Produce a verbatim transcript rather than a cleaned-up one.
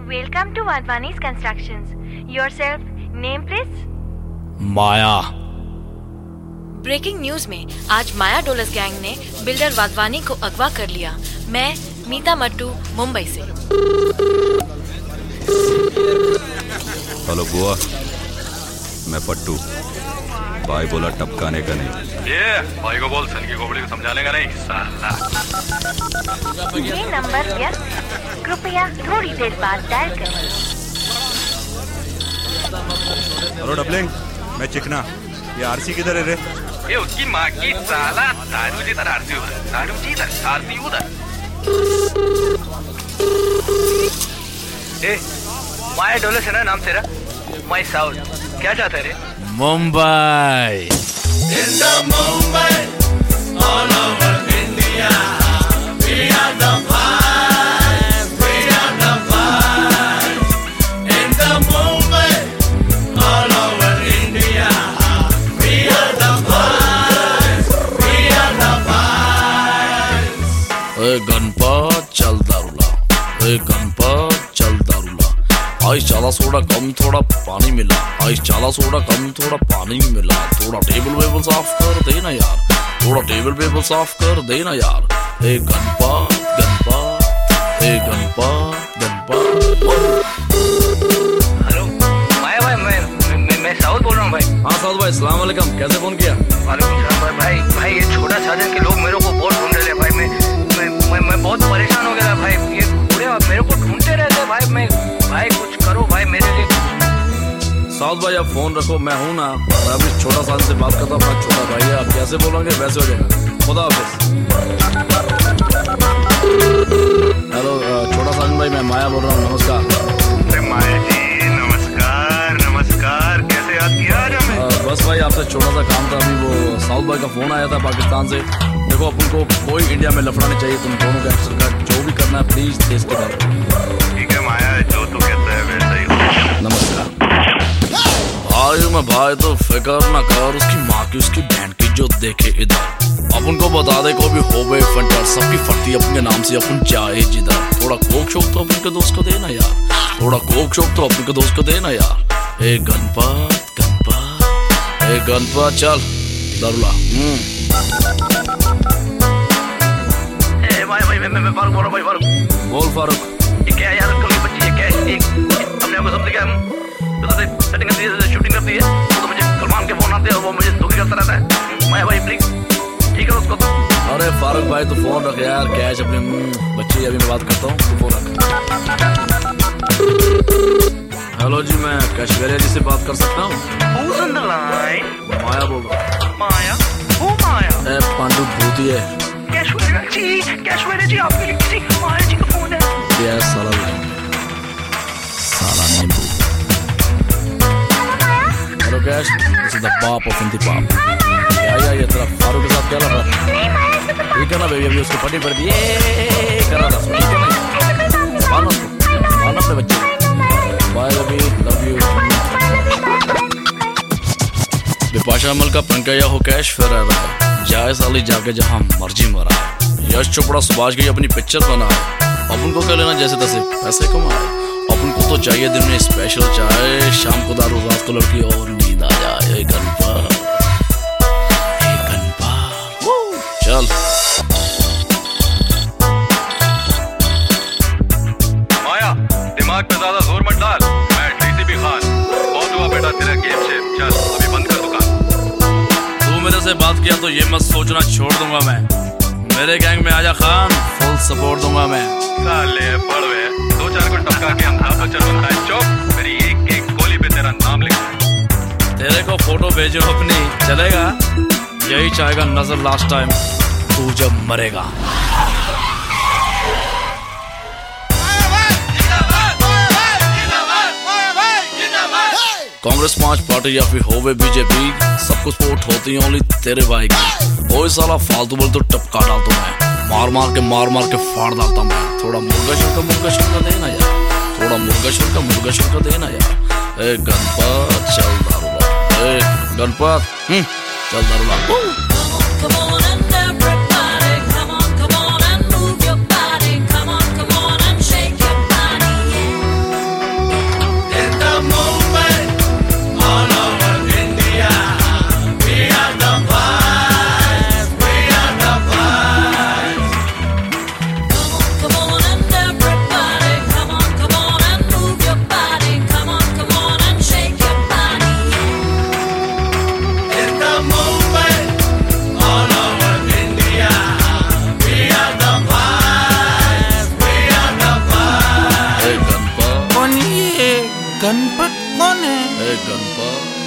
Welcome to Wadhwani's Constructions. Yourself, name please? Maya. Breaking news में आज Maya Dolas gang ने builder Wadhwani को अगवा कर लिया। मैं मीता मट्टू, मुंबई से। हेलो बुआ, मैं पट्टू। भाई बोला टपकाने का नहीं। ये भाई को बोल सन की खोपड़ी को समझाने का नहीं साला। ये नंबर व्यस्त है, कृपया थोड़ी देर बाद डायल करें। हेलो डबलिंग, मैं चिकना। ये आरसी किधर है रे? ये उसकी माँ की साला। दारू जी तरह आरसी उधर, दारू जी इधर, आरसी उधर। ए, माया डोलस है ना नाम तेरा? माय साउथ, क्या चाहता है रे? Mumbai. In the Mumbai, all over India, we are the vibes, we are the vibes. In the Mumbai, all over India, we are the vibes, we are the vibes. ए गणपत चल दारूला, ए गणपत चल दारूला। आइस ज्यादा soda कम थोड़ा पानी मिला, आइस ज्यादा soda कम थोड़ा पानी मिला। थोड़ा टेबल वेबल साफ कर देना यार, थोड़ा टेबल वेबल साफ कर देना यार। ए गणपत गणपत, ए गणपत गणपत। हेलो माया भाई, मैं मैं, मैं साउथ बोल रहा हूँ भाई। हाँ साउथ भाई, अस्सलाम वालेकुम। कैसे फोन किया? वालेकुम सलाम भाई। भाई भाई ये छोटा साजन के लोग मेरे को बहुत ढूंढ रहे हैं भाई। मैं मैं मैं, मैं बहुत परेशान हो गया भाई। ये पूरे मेरे को ढूंढते रहते भाई। मैं भाई कुछ करो भाई मेरे लिए। साउथ भाई आप फोन रखो, मैं हूँ ना। मैं अभी छोटा साल से बात करता हूँ, अपना छोटा भाई है। आप जैसे बोलोगे वैसे हो जाएगा। खुदा हाफिज। हेलो छोटा साल भाई, मैं माया बोल रहा हूँ। नमस्कार। माया जी नमस्कार नमस्कार। कैसे याद किया आज हमें? आ, बस भाई आपसे छोटा सा काम था। अभी वो साउथ भाई का फोन आया था पाकिस्तान से। देखो अपन को कोई इंडिया में लफड़ा नहीं चाहिए। तुम दोनों का एक्शन का जो भी करना है प्लीज देश के बारे में। ठीक है माया, जो तू कहता है वैसा ही हो। नमस्कार भाई। मैं भाई तो फिकर ना कर उसकी माँ की, उसकी बहन की जो देखे इधर। अपन को बता दे को भी हो गए फंटर, सबकी फटती अपने नाम से अपन चाहे जिधर। थोड़ा कोक शोक तो अपन के दोस्त को देना यार, थोड़ा कोक शोक तो अपन के दोस्त को देना यार। ए गणपत गणपत, ए गणपत चल दारूला। ए भाई भाई मैं मैं फारूक बोल रहा हूँ भाई। फारूक बोल फारूक। ये क्या यार, कल की बच्ची है क्या? एक अपने आप को समझ गया हम तो सेटिंग करती है, शूटिंग करती है तो मुझे सलमान के फोन आते हैं और वो मुझे दुखी करता रहता है। मैं भाई प्लीज ठीक है उसको तो। अरे फारूक भाई तो फोन रख यार, कैश अपने बच्चे अभी मैं बात करता हूँ, तो फोन रख। हेलो जी, मैं कैशवेरिया जी से बात कर सकता हूँ? Who's on the line? माया बोल रहा हूँ। माया? Who माया? ए पांडु भूती है। कैशवेरिया जी, कैशवेरिया जी आपके लिए किसी माया जी का फोन है। ये साला साला नींबू। Hello cash, this is the pop of Hindi pop. क्या यार ये तेरा फारूक के साथ क्या लग रहा? ठीक है ना बेबी, अभी उसको फटी पड़ दी। ये कर रहा था, ठीक है ना? मानो मानो अपने बच्चे। Bye baby, love you. Bipasha Amal का पंकया हो कैश फिर आ रहा है। जाए साली जाके जहाँ मर्जी मरा है। यश चोपड़ा सुभाष की अपनी पिक्चर बना है। अपन को क्या लेना जैसे तैसे पैसे कमाए। अपन को तो चाहिए दिन में स्पेशल चाय, शाम को दारू, रात को लड़की और नींद आ जाए। गणपत गणपत चल। माया दिमाग पे ज्यादा जोर मत डाल। मैं टीसी भी खान बहुत हुआ बेटा तेरा गेम से। चल अभी बंद कर दुकान। तू मेरे से बात किया तो ये मत सोचना छोड़ दूंगा मैं। मेरे गैंग में आजा खान, फुल सपोर्ट दूंगा मैं। साले पड़वे दो चार को टपका के हम आप बच्चा बनता है। चुप, मेरी एक एक गोली पे तेरा नाम लिखा है। तेरे को फोटो भेजो अपनी, चलेगा? यही चाहेगा नजर लास्ट टाइम तू जब मरेगा। कांग्रेस पांच पार्टी या फिर होवे बीजेपी, सब कुछ वोट होती है ओनली तेरे भाई की। ओए साला फालतू बोल तो टपका डालता मैं, मार मार के मार मार के फाड़ डालता मैं। थोड़ा मुर्गा शुल्का मुर्गा शुल्का देना यार, थोड़ा मुर्गा शुल्का मुर्गा शुल्का देना यार। ए गणपत चल दारूला, ए गणपत चल दारूला। Come on and everybody, come on, come on and move your body. Come on, come on and shake your body, yeah. कौन है? ए गणपा